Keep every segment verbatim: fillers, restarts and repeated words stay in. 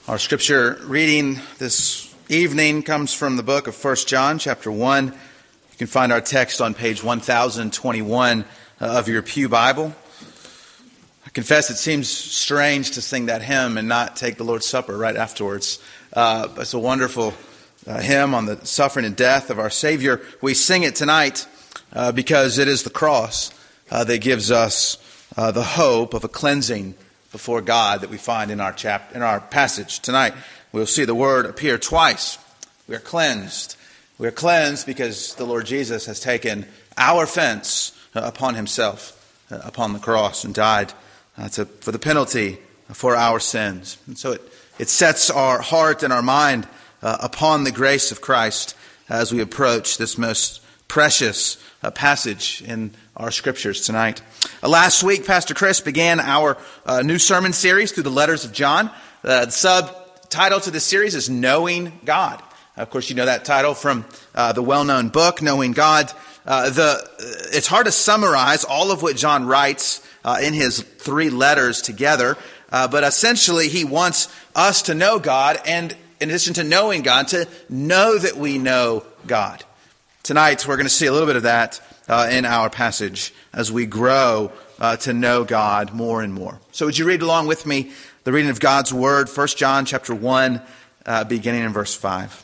Our scripture reading this evening comes from the book of First John, chapter one. You can find our text on page one thousand twenty-one of your pew Bible. I confess it seems strange to sing that hymn and not take the Lord's Supper right afterwards. Uh, it's a wonderful uh, hymn on the suffering and death of our Savior. We sing it tonight uh, because it is the cross uh, that gives us uh, the hope of a cleansing before God that we find in our chap in our passage tonight. We'll see the word appear twice. We are cleansed. We are cleansed because the Lord Jesus has taken our offense upon himself, uh, upon the cross, and died uh, to, for the penalty for our sins. And so it, it sets our heart and our mind uh, upon the grace of Christ as we approach this most precious uh, passage in our scriptures tonight. Uh, last week, Pastor Chris began our uh, new sermon series through the letters of John. Uh, the subtitle to this series is Knowing God. Of course, you know that title from uh, the well-known book, Knowing God. Uh, the It's hard to summarize all of what John writes uh, in his three letters together, uh, but essentially he wants us to know God, and in addition to knowing God, to know that we know God. Tonight, we're going to see a little bit of that uh, in our passage as we grow uh, to know God more and more. So would you read along with me the reading of God's Word, First John chapter one, uh, beginning in verse five.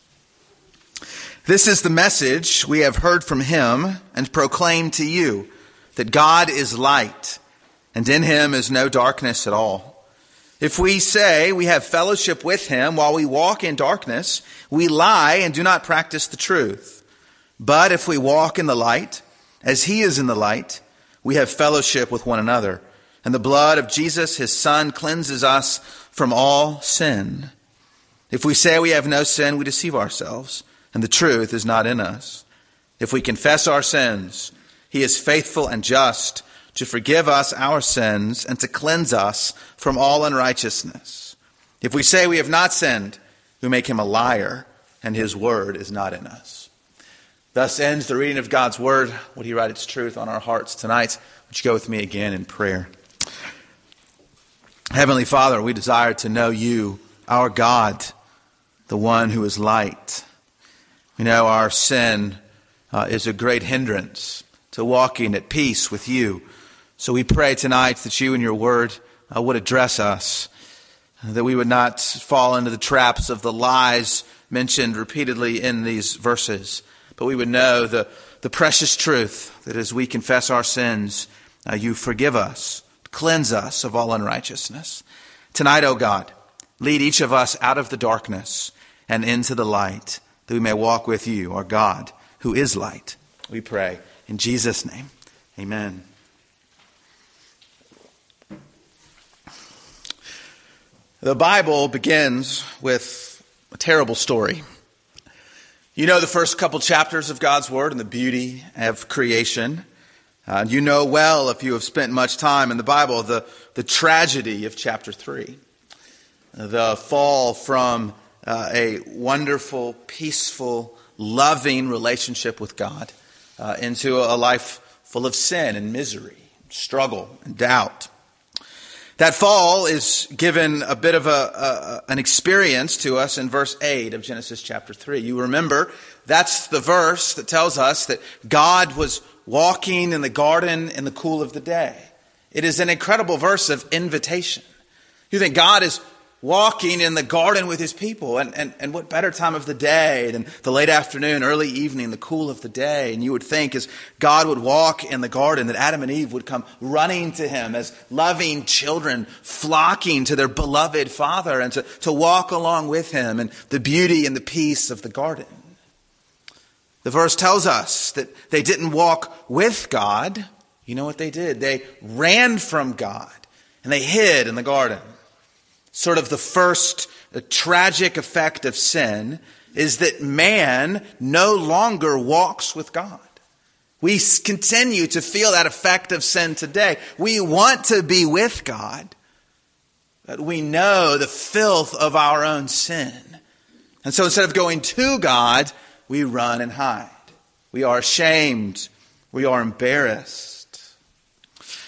This is the message we have heard from him and proclaim to you, that God is light, and in him is no darkness at all. If we say we have fellowship with him while we walk in darkness, we lie and do not practice the truth. But if we walk in the light, as he is in the light, we have fellowship with one another. And the blood of Jesus, his Son, cleanses us from all sin. If we say we have no sin, we deceive ourselves, and the truth is not in us. If we confess our sins, he is faithful and just to forgive us our sins and to cleanse us from all unrighteousness. If we say we have not sinned, we make him a liar, and his word is not in us. Thus ends the reading of God's Word. Would he write its truth on our hearts tonight? Would you go with me again in prayer? Heavenly Father, we desire to know you, our God, the one who is light. We know our sin uh, is a great hindrance to walking at peace with you. So we pray tonight that you and your Word uh, would address us, that we would not fall into the traps of the lies mentioned repeatedly in these verses, but we would know the, the precious truth that as we confess our sins, uh, you forgive us, cleanse us of all unrighteousness. Tonight, O God, lead each of us out of the darkness and into the light, that we may walk with you, our God, who is light. We pray in Jesus' name. Amen. The Bible begins with a terrible story. You know the first couple chapters of God's Word and the beauty of creation. Uh, you know well, if you have spent much time in the Bible, the, the tragedy of chapter three. The fall from uh, a wonderful, peaceful, loving relationship with God uh, into a life full of sin and misery, struggle and doubt. That fall is given a bit of a, a an experience to us in verse eight of Genesis chapter three. You remember, that's the verse that tells us that God was walking in the garden in the cool of the day. It is an incredible verse of invitation. You think God is walking in the garden with his people, and, and, and what better time of the day than the late afternoon, early evening, the cool of the day. And you would think as God would walk in the garden that Adam and Eve would come running to him as loving children flocking to their beloved father and to, to walk along with him and the beauty and the peace of the garden. The verse tells us that they didn't walk with God. You know what they did? They ran from God and they hid in the garden. Sort of the first the tragic effect of sin is that man no longer walks with God. We continue to feel that effect of sin today. We want to be with God, but we know the filth of our own sin. And so instead of going to God, we run and hide. We are ashamed. We are embarrassed.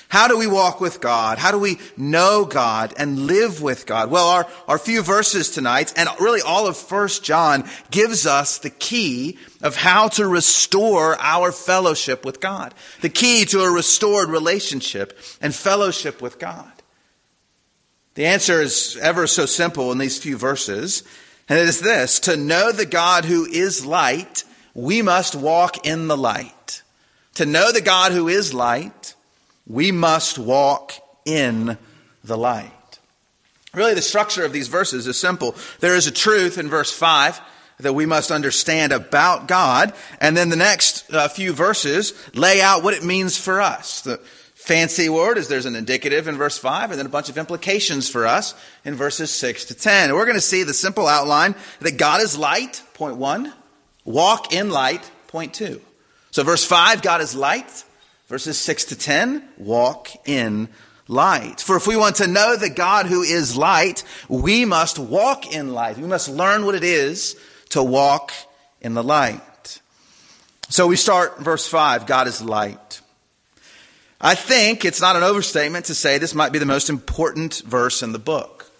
How do we walk with God? How do we know God and live with God? Well, our, our few verses tonight, and really all of First John, gives us the key of how to restore our fellowship with God. The key to a restored relationship and fellowship with God. The answer is ever so simple in these few verses, and it is this: to know the God who is light, we must walk in the light. To know the God who is light, we must walk in the light. Really, the structure of these verses is simple. There is a truth in verse five that we must understand about God, and then the next uh, few verses lay out what it means for us. The fancy word is there's an indicative in verse five, and then a bunch of implications for us in verses six to ten. We're going to see the simple outline that God is light, point one. Walk in light, point two. So verse five, God is light. Verses six to ten, walk in light. For if we want to know the God who is light, we must walk in light. We must learn what it is to walk in the light. So we start verse five, God is light. I think it's not an overstatement to say this might be the most important verse in the book.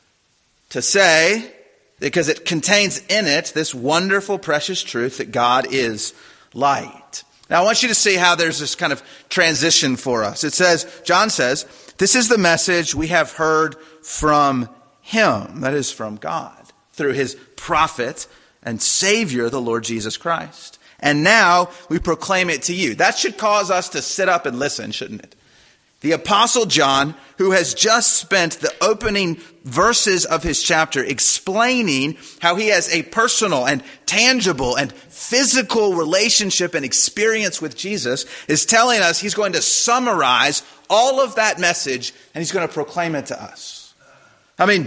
To say, because it contains in it this wonderful, precious truth that God is light. Now, I want you to see how there's this kind of transition for us. It says, John says, this is the message we have heard from him, that is from God, through his prophet and Savior, the Lord Jesus Christ. And now we proclaim it to you. That should cause us to sit up and listen, shouldn't it? The Apostle John, who has just spent the opening verses of his chapter explaining how he has a personal and tangible and physical relationship and experience with Jesus, is telling us he's going to summarize all of that message and he's going to proclaim it to us. I mean,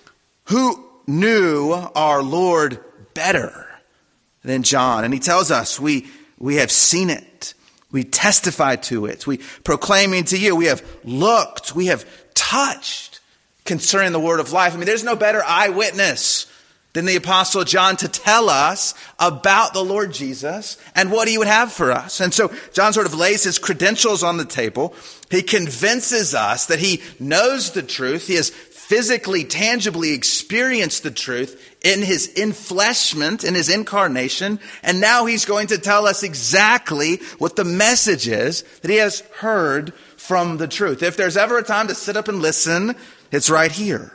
who knew our Lord better than John? And he tells us we, we have seen it. We testify to it. We proclaiming to you. We have looked. We have touched concerning the word of life. I mean, there's no better eyewitness than the Apostle John to tell us about the Lord Jesus and what he would have for us. And so John sort of lays his credentials on the table. He convinces us that he knows the truth. He has physically, tangibly experienced the truth in his enfleshment, in his incarnation. And now he's going to tell us exactly what the message is that he has heard from the truth. If there's ever a time to sit up and listen, it's right here.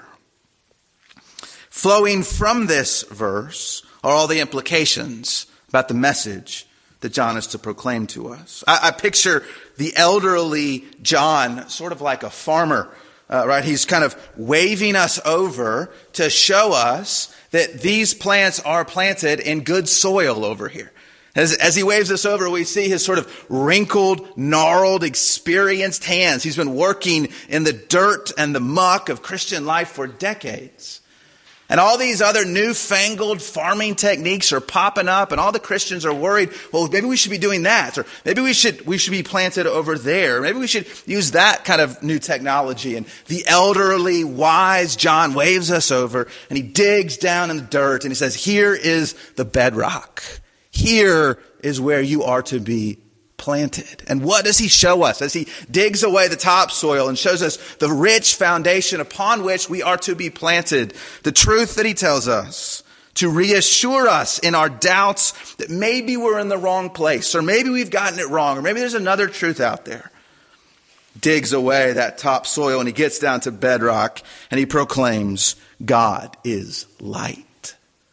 Flowing from this verse are all the implications about the message that John is to proclaim to us. I, I picture the elderly John sort of like a farmer. Uh, right, he's kind of waving us over to show us that these plants are planted in good soil over here. As, as he waves us over, we see his sort of wrinkled, gnarled, experienced hands. He's been working in the dirt and the muck of Christian life for decades. And all these other newfangled farming techniques are popping up, and all the Christians are worried, well, maybe we should be doing that, or maybe we should we should be planted over there. Maybe we should use that kind of new technology. And the elderly, wise John waves us over, and he digs down in the dirt, and he says, here is the bedrock. Here is where you are to be planted. And what does he show us as he digs away the topsoil and shows us the rich foundation upon which we are to be planted? The truth that he tells us to reassure us in our doubts that maybe we're in the wrong place, or maybe we've gotten it wrong, or maybe there's another truth out there. Digs away that topsoil and he gets down to bedrock and he proclaims, God is light.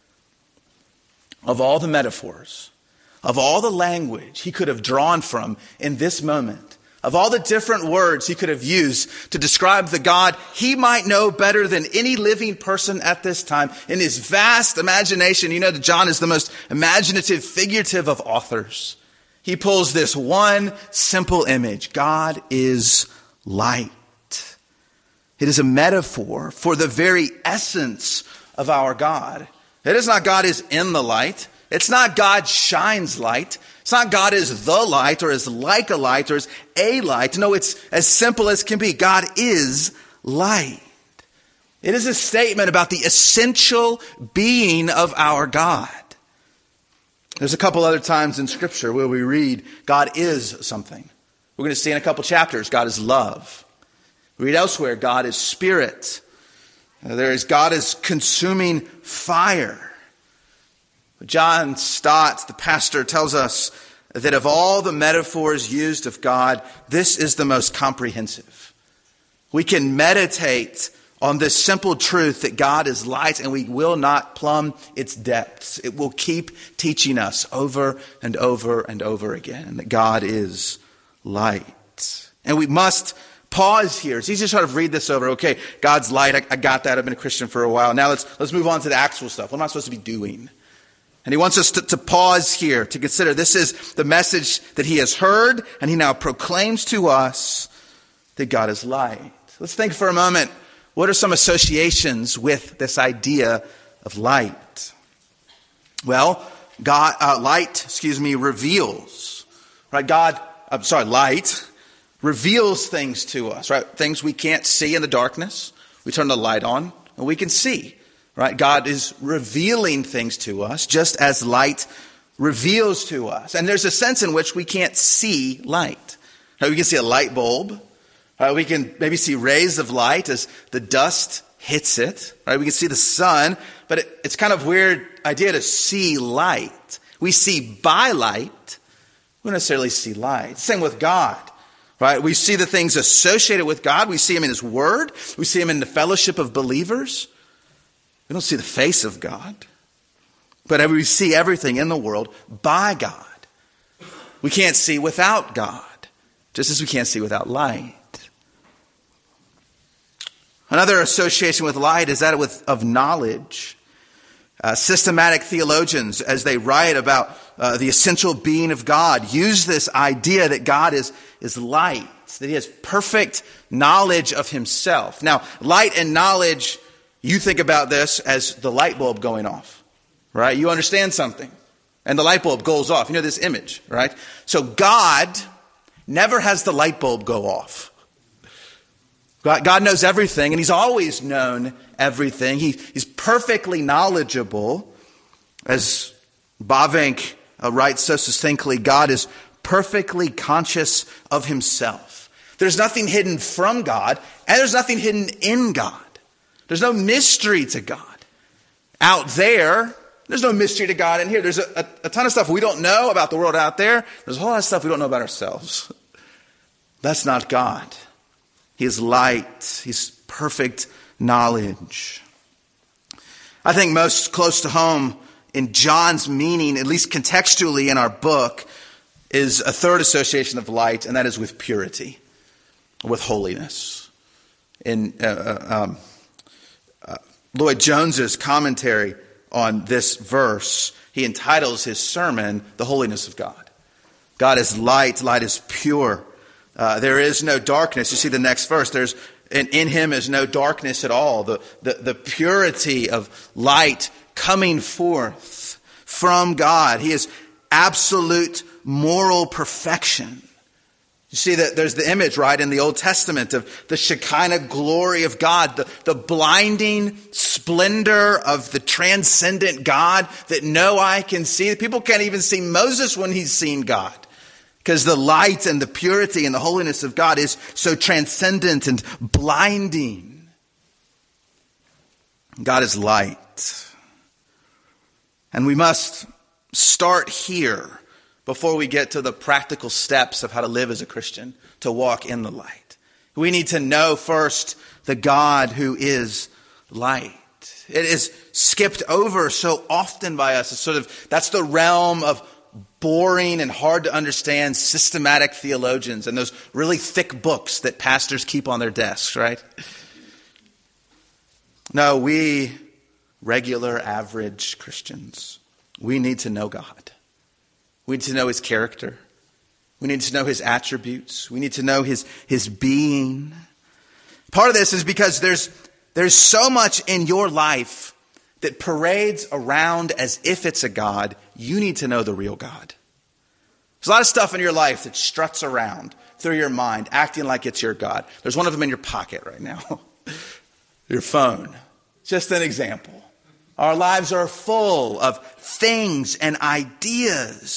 Of all the metaphors, of all the language he could have drawn from in this moment, of all the different words he could have used to describe the God he might know better than any living person at this time, in his vast imagination, you know that John is the most imaginative, figurative of authors. He pulls this one simple image. God is light. It is a metaphor for the very essence of our God. It is not God is in the light. It's not God shines light. It's not God is the light or is like a light or is a light. No, it's as simple as can be. God is light. It is a statement about the essential being of our God. There's a couple other times in Scripture where we read God is something. We're going to see in a couple chapters, God is love. We read elsewhere, God is spirit. There is God is consuming fire. John Stott, the pastor, tells us that of all the metaphors used of God, this is the most comprehensive. We can meditate on this simple truth that God is light and we will not plumb its depths. It will keep teaching us over and over and over again that God is light. And we must pause here. It's easy to sort of read this over. Okay, God's light. I, I got that. I've been a Christian for a while. Now let's let's move on to the actual stuff. What am I supposed to be doing? And he wants us to, to pause here to consider this is the message that he has heard, and he now proclaims to us that God is light. Let's think for a moment. What are some associations with this idea of light? Well, God, uh, light, excuse me, reveals, right? God, I'm sorry, light reveals things to us, right? Things we can't see in the darkness. We turn the light on and we can see, right? God is revealing things to us just as light reveals to us. And there's a sense in which we can't see light. Right? We can see a light bulb. Right, we can maybe see rays of light as the dust hits it. Right, we can see the sun, but it, it's kind of weird idea to see light. We see by light. We don't necessarily see light. Same with God. Right, we see the things associated with God. We see him in his word. We see him in the fellowship of believers. We don't see the face of God, but we see everything in the world by God. We can't see without God, just as we can't see without light. Another association with light is that with, of knowledge. Uh, systematic theologians, as they write about uh, the essential being of God, use this idea that God is, is light, that he has perfect knowledge of himself. Now, light and knowledge, you think about this as the light bulb going off, right? You understand something, and the light bulb goes off. You know this image, right? So God never has the light bulb go off. God knows everything, and he's always known everything. He, he's perfectly knowledgeable. As Bavinck uh, writes so succinctly, God is perfectly conscious of himself. There's nothing hidden from God, and there's nothing hidden in God. There's no mystery to God. Out there, there's no mystery to God in here. There's a, a, a ton of stuff we don't know about the world out there. There's a whole lot of stuff we don't know about ourselves. That's not God. He is light. He's perfect knowledge. I think most close to home in John's meaning, at least contextually in our book, is a third association of light, and that is with purity, with holiness. In uh, um, uh, Lloyd Jones's commentary on this verse, he entitles his sermon, "The Holiness of God." God is light. Light is pure. Uh, there is no darkness. You see the next verse. There's and in him is no darkness at all. The, the, the purity of light coming forth from God. He is absolute moral perfection. You see that there's the image, right, in the Old Testament of the Shekinah glory of God, the, the blinding splendor of the transcendent God that no eye can see. People can't even see Moses when he's seen God, because the light and the purity and the holiness of God is so transcendent and blinding. God is light. And we must start here before we get to the practical steps of how to live as a Christian, to walk in the light. We need to know first the God who is light. It is skipped over so often by us. It's sort of, that's the realm of boring and hard to understand systematic theologians and those really thick books that pastors keep on their desks, right? No, we regular, average Christians, we need to know God. We need to know his character. We need to know his attributes. We need to know his, his being. Part of this is because there's, there's so much in your life that parades around as if it's a God. You need to know the real God. There's a lot of stuff in your life that struts around through your mind, acting like it's your God. There's one of them in your pocket right now. Your phone. Just an example. Our lives are full of things and ideas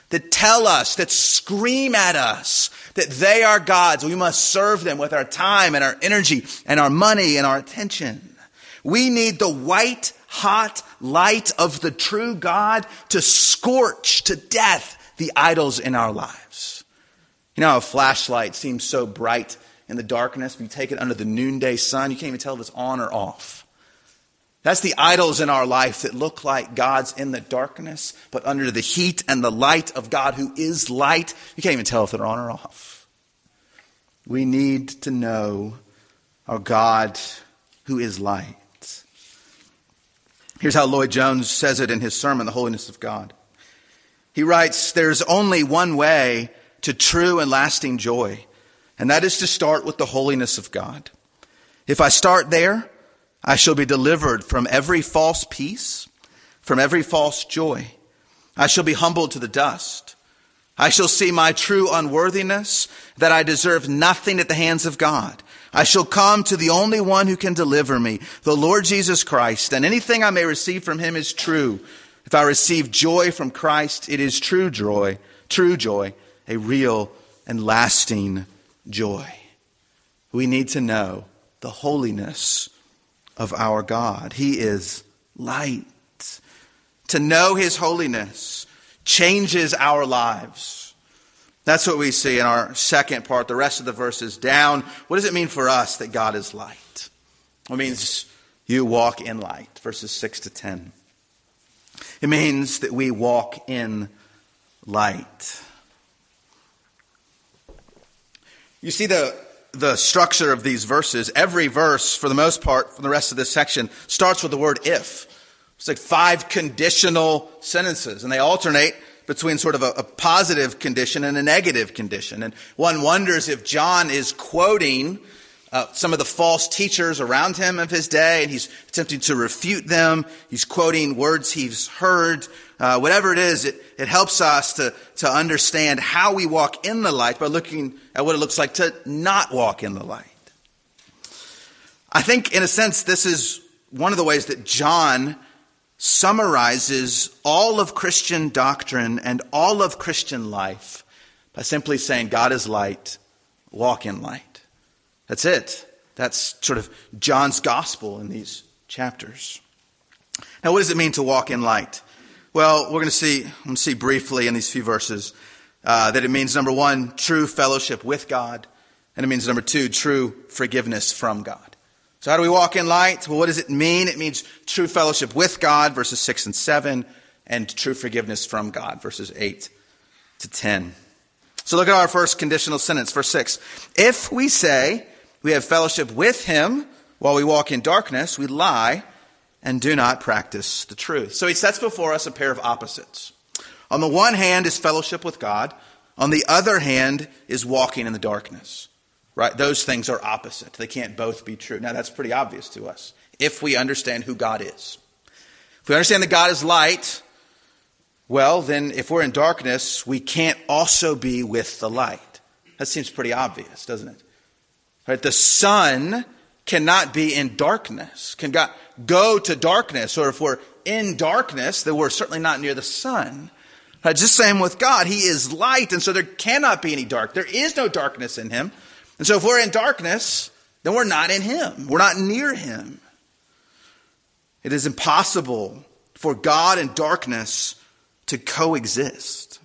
that tell us, that scream at us that they are gods. We must serve them with our time and our energy and our money and our attention. We need the white hot light of the true God to scorch to death the idols in our lives. You know how a flashlight seems so bright in the darkness, but you take it under the noonday sun, you can't even tell if it's on or off. That's the idols in our life that look like gods in the darkness, but under the heat and the light of God who is light, you can't even tell if they're on or off. We need to know our God who is light. Here's how Lloyd Jones says it in his sermon, The Holiness of God. He writes, "There's only one way to true and lasting joy, and that is to start with the holiness of God. If I start there, I shall be delivered from every false peace, from every false joy. I shall be humbled to the dust. I shall see my true unworthiness, that I deserve nothing at the hands of God. I shall come to the only one who can deliver me, the Lord Jesus Christ, and anything I may receive from him is true. If I receive joy from Christ, it is true joy, true joy, a real and lasting joy." We need to know the holiness of our God. He is light. To know his holiness changes our lives. That's what we see in our second part, the rest of the verses down. What does it mean for us that God is light? It means you walk in light, verses six to ten. It means that we walk in light. You see the, the structure of these verses. Every verse, for the most part, for the rest of this section, starts with the word if. It's like five conditional sentences, and they alternate between sort of a, a positive condition and a negative condition. And one wonders if John is quoting uh, some of the false teachers around him of his day, and he's attempting to refute them. He's quoting words he's heard. Uh, whatever it is, it, it helps us to, to understand how we walk in the light by looking at what it looks like to not walk in the light. I think, in a sense, this is one of the ways that John summarizes all of Christian doctrine and all of Christian life by simply saying, God is light, walk in light. That's it. That's sort of John's gospel in these chapters. Now, what does it mean to walk in light? Well, we're going to see, I'm going to see briefly in these few verses uh, that it means, number one, true fellowship with God, and it means, number two, true forgiveness from God. So how do we walk in light? Well, what does it mean? It means true fellowship with God, verses six and seven, and true forgiveness from God, verses eight to ten. So look at our first conditional sentence, verse six. If we say we have fellowship with him while we walk in darkness, we lie and do not practice the truth. So he sets before us a pair of opposites. On the one hand is fellowship with God. On the other hand is walking in the darkness. Right? Those things are opposite. They can't both be true. Now, that's pretty obvious to us if we understand who God is. If we understand that God is light, well, then if we're in darkness, we can't also be with the light. That seems pretty obvious, doesn't it? Right? The sun cannot be in darkness, can God go to darkness, or if we're in darkness, then we're certainly not near the sun. Right? Just same with God. He is light, and so there cannot be any dark. There is no darkness in him. And so if we're in darkness, then we're not in him. We're not near him. It is impossible for God and darkness to coexist.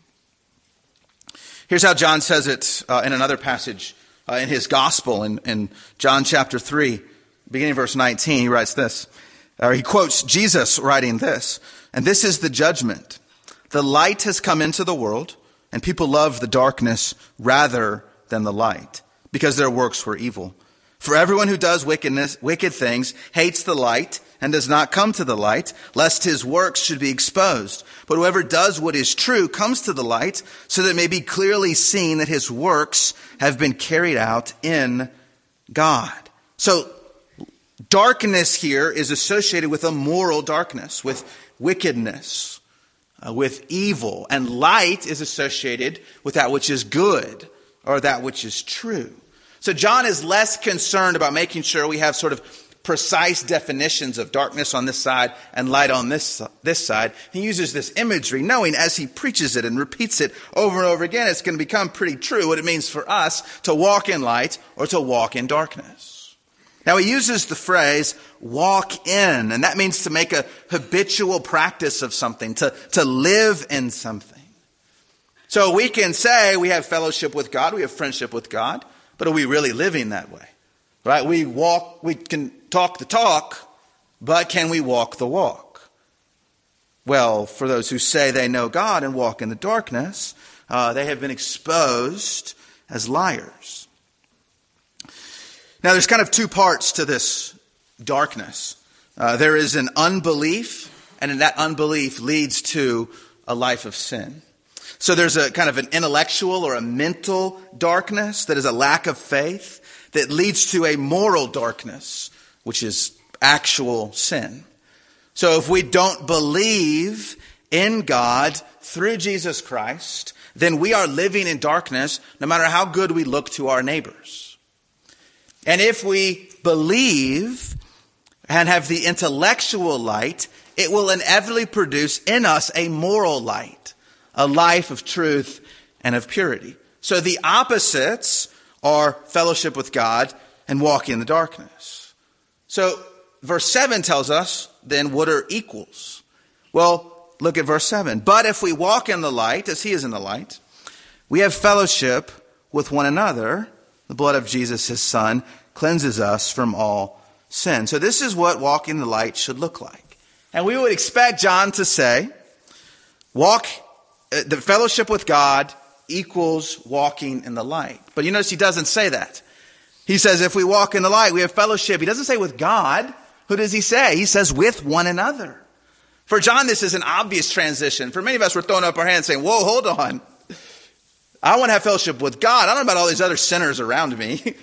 Here's how John says it uh, in another passage uh, in his gospel in, in John chapter three, beginning verse nineteen. He writes this, or he quotes Jesus writing this, "And this is the judgment. The light has come into the world, and people love the darkness rather than the light, because their works were evil. For everyone who does wickedness, wicked things hates the light and does not come to the light, lest his works should be exposed. But whoever does what is true comes to the light, so that it may be clearly seen that his works have been carried out in God." So darkness here is associated with a moral darkness, with wickedness, uh, with evil. And light is associated with that which is good, or that which is true. So John is less concerned about making sure we have sort of precise definitions of darkness on this side and light on this, this side. He uses this imagery, knowing as he preaches it and repeats it over and over again, it's going to become pretty true what it means for us to walk in light or to walk in darkness. Now he uses the phrase walk in, and that means to make a habitual practice of something, to, to live in something. So we can say we have fellowship with God, we have friendship with God, but are we really living that way? Right? We walk, we can talk the talk, but can we walk the walk? Well, for those who say they know God and walk in the darkness, uh, they have been exposed as liars. Now, there's kind of two parts to this darkness. Uh, there is an unbelief, and in that unbelief leads to a life of sin. So there's a kind of an intellectual or a mental darkness that is a lack of faith that leads to a moral darkness, which is actual sin. So if we don't believe in God through Jesus Christ, then we are living in darkness no matter how good we look to our neighbors. And if we believe and have the intellectual light, it will inevitably produce in us a moral light, a life of truth and of purity. So the opposites are fellowship with God and walking in the darkness. So verse seven tells us then what are equals. Well, look at verse seven. But if we walk in the light, as he is in the light, we have fellowship with one another. The blood of Jesus, his son, cleanses us from all sin. So this is what walking in the light should look like. And we would expect John to say, walk, uh, the fellowship with God equals walking in the light. But you notice he doesn't say that. He says if we walk in the light, we have fellowship. He doesn't say with God. Who does he say? He says with one another. For John, this is an obvious transition. For many of us, we're throwing up our hands saying, whoa, hold on. I want to have fellowship with God. I don't know about all these other sinners around me.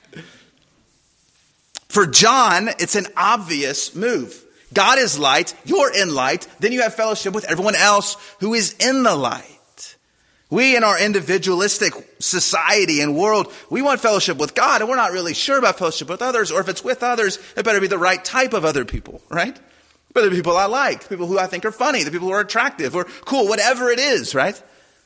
For John, it's an obvious move. God is light. You're in light. Then you have fellowship with everyone else who is in the light. We in our individualistic society and world, we want fellowship with God, and we're not really sure about fellowship with others, or if it's with others, it better be the right type of other people, right? Better be people I like, people who I think are funny, the people who are attractive or cool, whatever it is, right?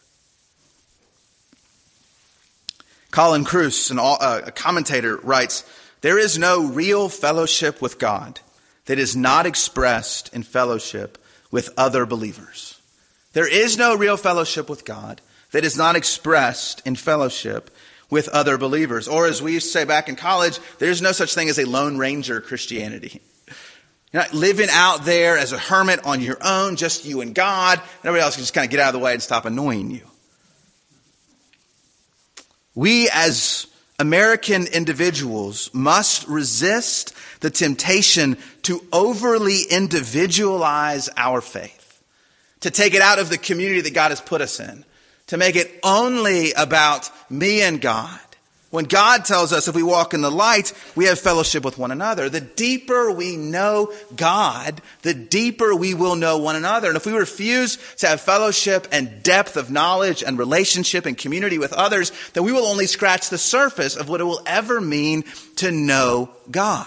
Colin Kruse, an, uh, a commentator, writes, there is no real fellowship with God that is not expressed in fellowship with other believers. There is no real fellowship with God that is not expressed in fellowship with other believers. Or as we used to say back in college, there's no such thing as a Lone Ranger Christianity. You're not living out there as a hermit on your own, just you and God, and everybody else can just kind of get out of the way and stop annoying you. We as American individuals must resist the temptation to overly individualize our faith, to take it out of the community that God has put us in, to make it only about me and God. When God tells us if we walk in the light, we have fellowship with one another. The deeper we know God, the deeper we will know one another. And if we refuse to have fellowship and depth of knowledge and relationship and community with others, then we will only scratch the surface of what it will ever mean to know God.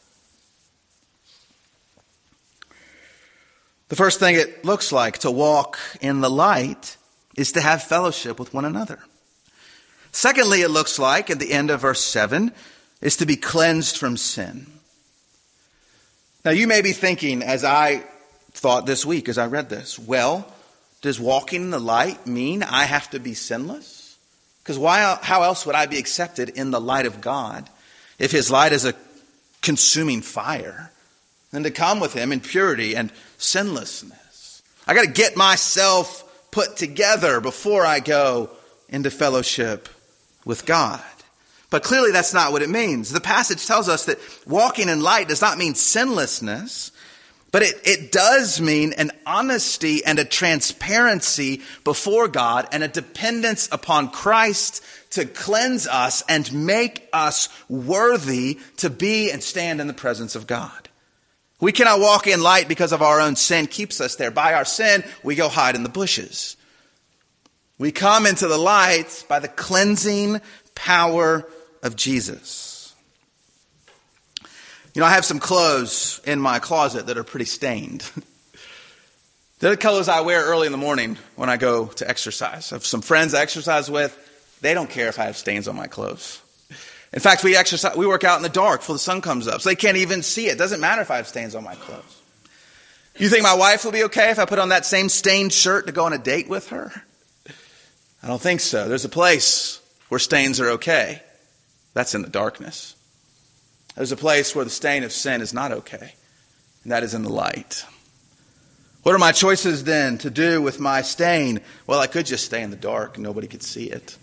The first thing it looks like to walk in the light is to have fellowship with one another. Secondly, it looks like, at the end of verse seven, is to be cleansed from sin. Now, you may be thinking, as I thought this week as I read this, well, does walking in the light mean I have to be sinless? Because why? How else would I be accepted in the light of God if his light is a consuming fire? Than to come with him in purity and sinlessness. I got to get myself put together before I go into fellowship with God. But clearly that's not what it means. The passage tells us that walking in light does not mean sinlessness, but it, it does mean an honesty and a transparency before God and a dependence upon Christ to cleanse us and make us worthy to be and stand in the presence of God. We cannot walk in light because of our own sin keeps us there. By our sin, we go hide in the bushes. We come into the light by the cleansing power of Jesus. You know, I have some clothes in my closet that are pretty stained. They're the clothes I wear early in the morning when I go to exercise. I have some friends I exercise with. They don't care if I have stains on my clothes. In fact, we exercise, we work out in the dark before the sun comes up, so they can't even see it. It doesn't matter if I have stains on my clothes. You think my wife will be okay if I put on that same stained shirt to go on a date with her? I don't think so. There's a place where stains are okay. That's in the darkness. There's a place where the stain of sin is not okay, and that is in the light. What are my choices then to do with my stain? Well, I could just stay in the dark and nobody could see it.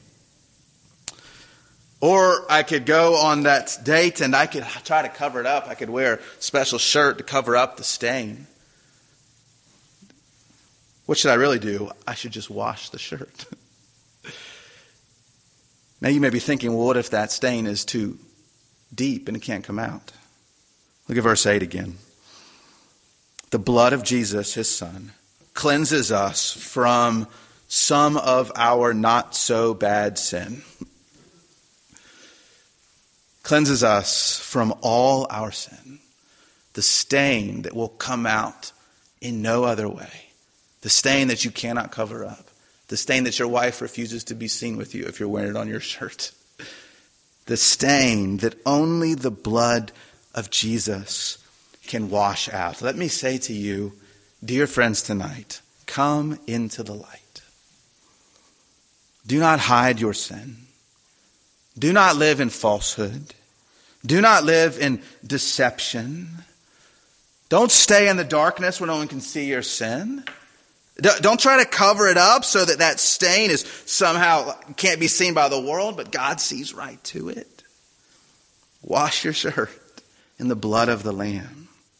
Or I could go on that date and I could try to cover it up. I could wear a special shirt to cover up the stain. What should I really do? I should just wash the shirt. Now you may be thinking, well, what if that stain is too deep and it can't come out? Look at verse eight again. The blood of Jesus, his son, cleanses us from some of our not so bad sin. Cleanses us from all our sin. The stain that will come out in no other way. The stain that you cannot cover up. The stain that your wife refuses to be seen with you if you're wearing it on your shirt. The stain that only the blood of Jesus can wash out. Let me say to you, dear friends, tonight, come into the light. Do not hide your sin. Do not live in falsehood. Do not live in deception. Don't stay in the darkness where no one can see your sin. Don't try to cover it up so that that stain is somehow can't be seen by the world, but God sees right to it. Wash your shirt in the blood of the Lamb.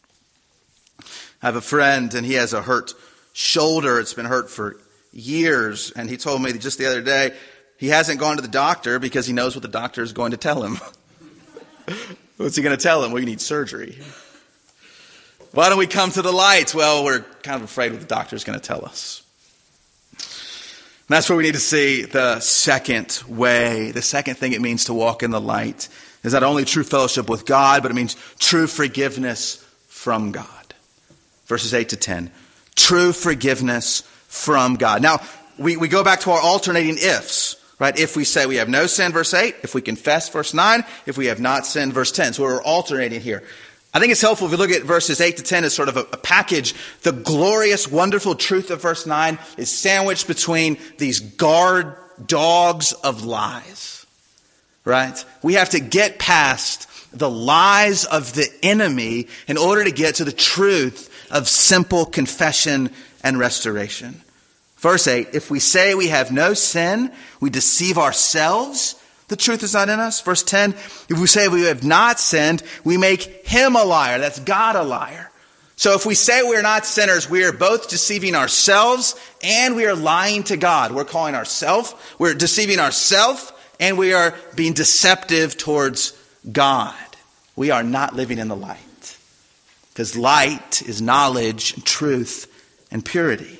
I have a friend and he has a hurt shoulder. It's been hurt for years. And he told me just the other day, he hasn't gone to the doctor because he knows what the doctor is going to tell him. What's he going to tell him? Well, you need surgery. Why don't we come to the light? Well, we're kind of afraid what the doctor is going to tell us. And that's where we need to see the second way, the second thing it means to walk in the light is not only true fellowship with God, but it means true forgiveness from God. Verses eight to ten. True forgiveness from God. Now, we, we go back to our alternating ifs, right? If we say we have no sin, verse eight. If we confess, verse nine. If we have not sinned, verse ten. So we're alternating here. I think it's helpful if we look at verses eight to ten as sort of a, a package. The glorious, wonderful truth of verse nine is sandwiched between these guard dogs of lies, right? We have to get past the lies of the enemy in order to get to the truth of simple confession and restoration. Verse eight, if we say we have no sin, we deceive ourselves. The truth is not in us. Verse ten, if we say we have not sinned, we make him a liar. That's God a liar. So if we say we're not sinners, we are both deceiving ourselves and we are lying to God. We're calling ourselves, we're deceiving ourselves, and we are being deceptive towards God. We are not living in the light. Because light is knowledge and truth and purity.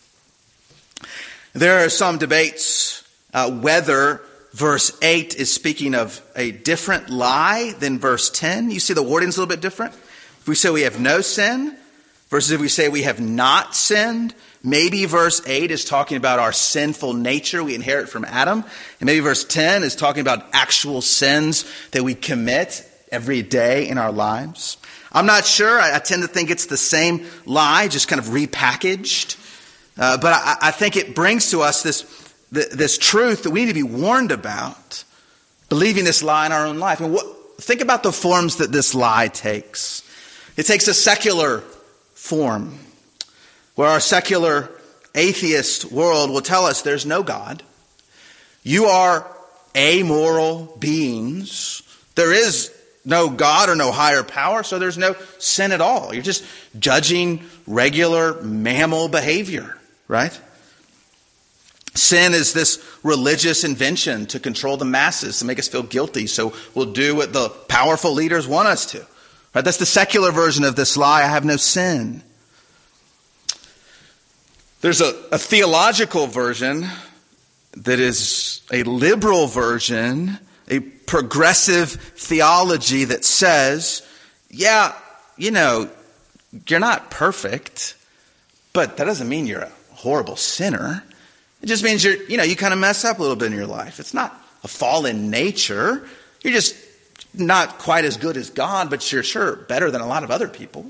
There are some debates uh, whether verse eight is speaking of a different lie than verse ten. You see the wording's a little bit different. If we say we have no sin versus if we say we have not sinned, maybe verse eight is talking about our sinful nature we inherit from Adam. And maybe verse ten is talking about actual sins that we commit every day in our lives. I'm not sure. I, I tend to think it's the same lie, just kind of repackaged. Uh, but I, I think it brings to us this, this truth that we need to be warned about, believing this lie in our own life. And what, think about the forms that this lie takes. It takes a secular form, where our secular atheist world will tell us there's no God. You are amoral beings. There is no God or no higher power, so there's no sin at all. You're just judging regular mammal behavior, right? Sin is this religious invention to control the masses, to make us feel guilty, so we'll do what the powerful leaders want us to. Right? That's the secular version of this lie, I have no sin. There's a, a theological version that is a liberal version, a progressive theology that says yeah, you know, you're not perfect, but that doesn't mean you're a horrible sinner. It just means you're, you know, you kind of mess up a little bit in your life. It's not a fallen nature. You're just not quite as good as God, but you're sure better than a lot of other people.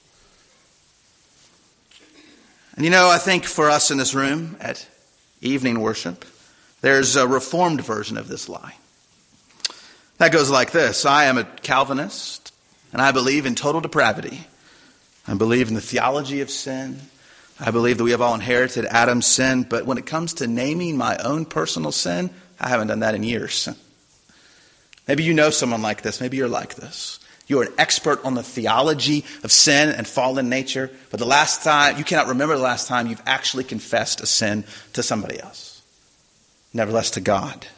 And you know, I think for us in this room at evening worship, there's a reformed version of this lie. That goes like this. I am a Calvinist, and I believe in total depravity. I believe in the theology of sin. I believe that we have all inherited Adam's sin, but when it comes to naming my own personal sin, I haven't done that in years. Maybe you know someone like this. Maybe you're like this. You're an expert on the theology of sin and fallen nature, but the last time, you cannot remember the last time you've actually confessed a sin to somebody else. Nevertheless to God.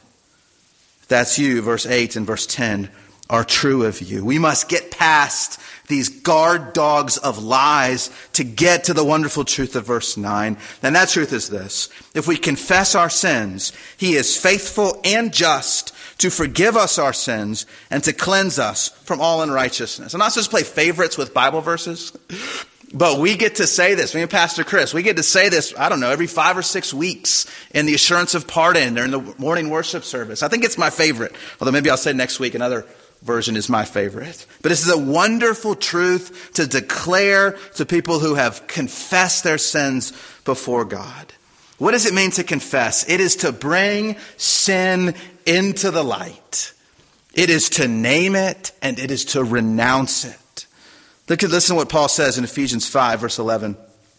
If that's you, verse eight and verse ten are true of you. We must get past these guard dogs of lies to get to the wonderful truth of verse nine. And that truth is this. If we confess our sins, he is faithful and just to forgive us our sins and to cleanse us from all unrighteousness. I'm not supposed to play favorites with Bible verses, but we get to say this. Me and Pastor Chris, we get to say this, I don't know, every five or six weeks in the assurance of pardon or in the morning worship service. I think it's my favorite, although maybe I'll say next week another version is my favorite. But this is a wonderful truth to declare to people who have confessed their sins before God. What does it mean to confess? It is to bring sin into the light. It is to name it, and it is to renounce it. Look at, listen to what Paul says in Ephesians five, verse eleven.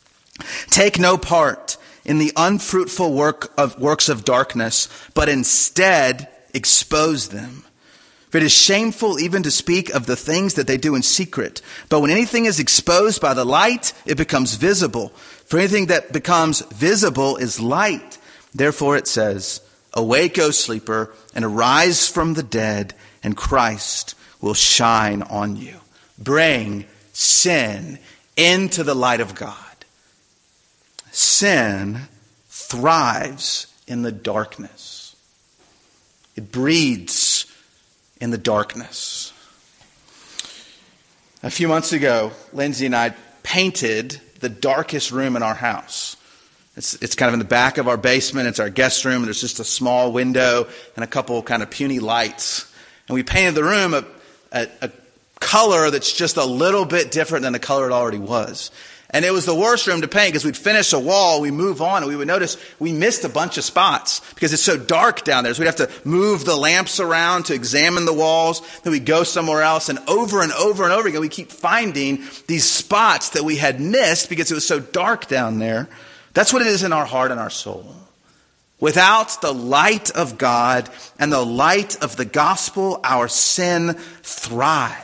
Take no part in the unfruitful work of works of darkness, but instead expose them. For it is shameful even to speak of the things that they do in secret. But when anything is exposed by the light, it becomes visible. For anything that becomes visible is light. Therefore it says, awake, O sleeper, and arise from the dead, and Christ will shine on you. Bring sin into the light of God. Sin thrives in the darkness. It breeds in the darkness. A few months ago, Lindsay and I painted the darkest room in our house. It's, it's kind of in the back of our basement. It's our guest room. There's just a small window and a couple kind of puny lights. And we painted the room a, a, a color that's just a little bit different than the color it already was. And it was the worst room to paint because we'd finish a wall, we move on, and we would notice we missed a bunch of spots because it's so dark down there. So we'd have to move the lamps around to examine the walls. Then we'd go somewhere else, and over and over and over again, we keep finding these spots that we had missed because it was so dark down there. That's what it is in our heart and our soul. Without the light of God and the light of the gospel, our sin thrives.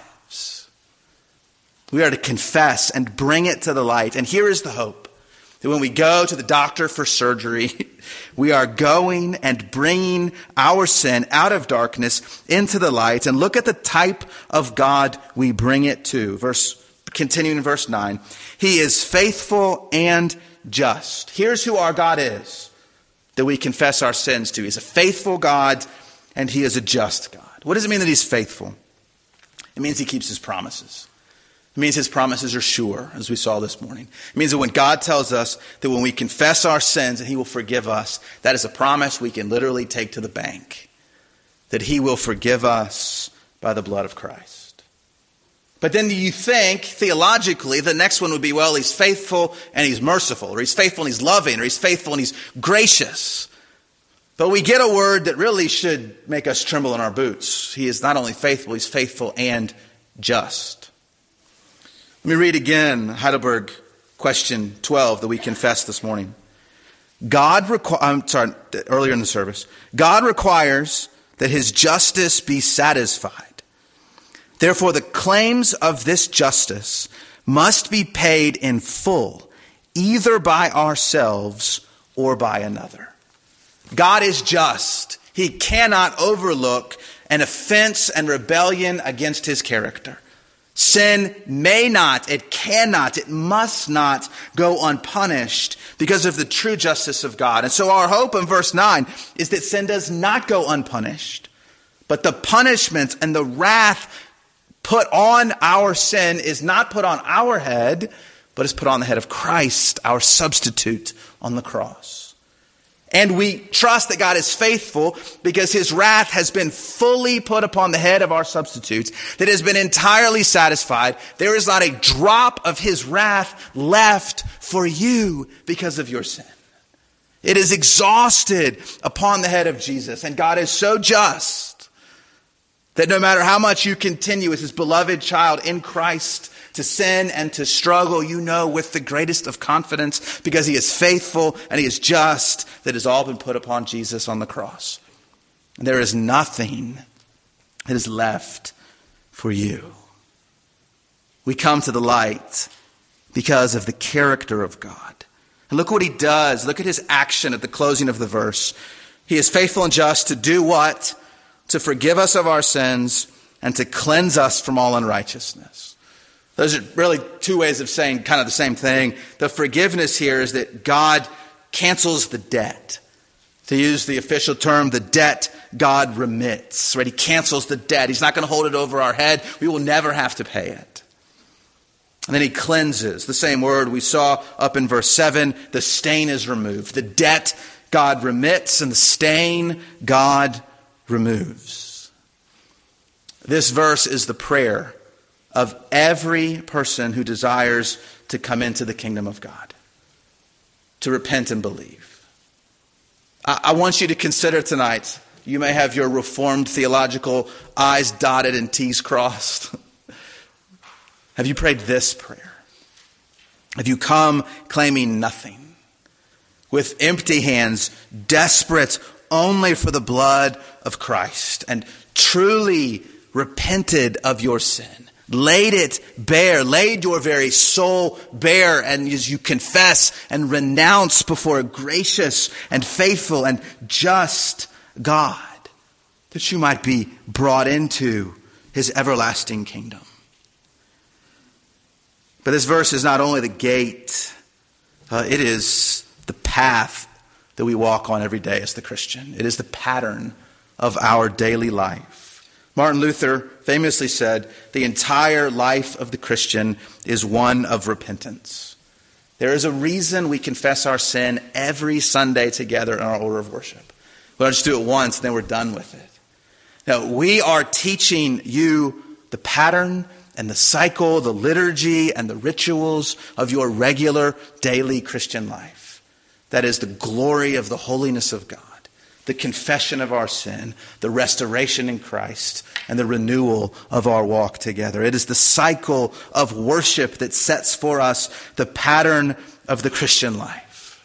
We are to confess and bring it to the light. And here is the hope. That when we go to the doctor for surgery, we are going and bringing our sin out of darkness into the light. And look at the type of God we bring it to. Verse, continuing in verse nine. He is faithful and just. Here's who our God is that we confess our sins to. He's a faithful God and he is a just God. What does it mean that he's faithful? It means he keeps his promises. It means his promises are sure, as we saw this morning. It means that when God tells us that when we confess our sins and he will forgive us, that is a promise we can literally take to the bank. That he will forgive us by the blood of Christ. But then do you think, theologically, the next one would be, well, he's faithful and he's merciful, or he's faithful and he's loving, or he's faithful and he's gracious. But we get a word that really should make us tremble in our boots. He is not only faithful, he's faithful and just. Let me read again Heidelberg question twelve that we confessed this morning. God requ- I'm sorry, earlier in the service. God requires that his justice be satisfied. Therefore, the claims of this justice must be paid in full, either by ourselves or by another. God is just. He cannot overlook an offense and rebellion against his character. Sin may not, it cannot, it must not go unpunished because of the true justice of God. And so our hope in verse nine is that sin does not go unpunished, but the punishment and the wrath put on our sin is not put on our head, but is put on the head of Christ, our substitute on the cross. And we trust that God is faithful because his wrath has been fully put upon the head of our substitutes, that has been entirely satisfied. There is not a drop of his wrath left for you because of your sin. It is exhausted upon the head of Jesus. And God is so just that no matter how much you continue as his beloved child in Christ to sin and to struggle, you know with the greatest of confidence, because he is faithful and he is just, that has all been put upon Jesus on the cross. And there is nothing that is left for you. We come to the light because of the character of God. And look what he does. Look at his action at the closing of the verse. He is faithful and just to do what? To forgive us of our sins and to cleanse us from all unrighteousness. Those are really two ways of saying kind of the same thing. The forgiveness here is that God cancels the debt. To use the official term, the debt God remits. Right? He cancels the debt. He's not going to hold it over our head. We will never have to pay it. And then he cleanses. The same word we saw up in verse seven. The stain is removed. The debt God remits and the stain God removes. This verse is the prayer of every person who desires to come into the kingdom of God, to repent and believe. I, I want you to consider tonight, you may have your Reformed theological I's dotted and T's crossed. Have you prayed this prayer? Have you come claiming nothing, with empty hands, desperate only for the blood of Christ, and truly repented of your sin? Laid it bare, laid your very soul bare, and as you confess and renounce before a gracious and faithful and just God, that you might be brought into his everlasting kingdom. But this verse is not only the gate, uh, it is the path that we walk on every day as the Christian. It is the pattern of our daily life. Martin Luther famously said, the entire life of the Christian is one of repentance. There is a reason we confess our sin every Sunday together in our order of worship. We don't just do it once and then we're done with it. Now, we are teaching you the pattern and the cycle, the liturgy and the rituals of your regular daily Christian life. That is the glory of the holiness of God, the confession of our sin, the restoration in Christ, and the renewal of our walk together. It is the cycle of worship that sets for us the pattern of the Christian life.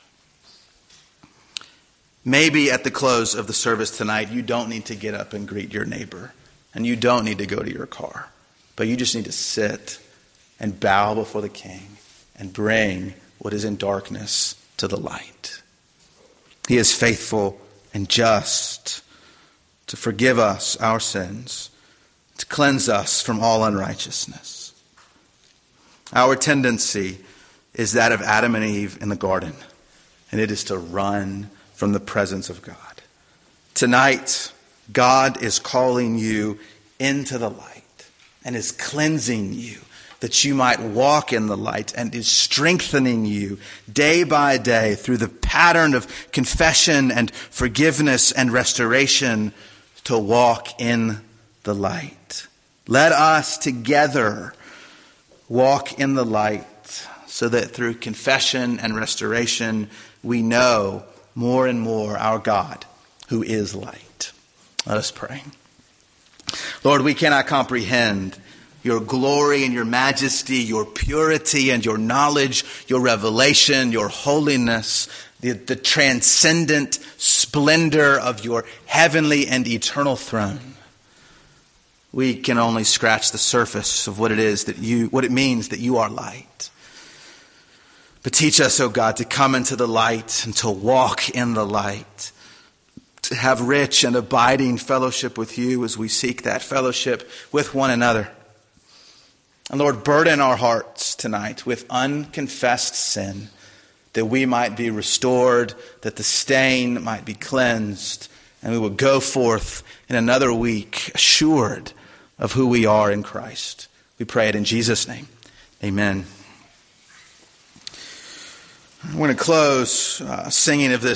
Maybe at the close of the service tonight, you don't need to get up and greet your neighbor, and you don't need to go to your car, but you just need to sit and bow before the King and bring what is in darkness to the light. He is faithful and just to forgive us our sins, to cleanse us from all unrighteousness. Our tendency is that of Adam and Eve in the garden, and it is to run from the presence of God. Tonight, God is calling you into the light and is cleansing you, that you might walk in the light, and is strengthening you day by day through the pattern of confession and forgiveness and restoration to walk in the light. Let us together walk in the light so that through confession and restoration we know more and more our God who is light. Let us pray. Lord, we cannot comprehend your glory and your majesty, your purity and your knowledge, your revelation, your holiness, the, the transcendent splendor of your heavenly and eternal throne. We can only scratch the surface of what it is that you, what it means that you are light. But teach us, O God, to come into the light and to walk in the light, to have rich and abiding fellowship with you as we seek that fellowship with one another. And Lord, burden our hearts tonight with unconfessed sin, that we might be restored, that the stain might be cleansed, and we will go forth in another week assured of who we are in Christ. We pray it in Jesus' name. Amen. I want to close uh, singing of this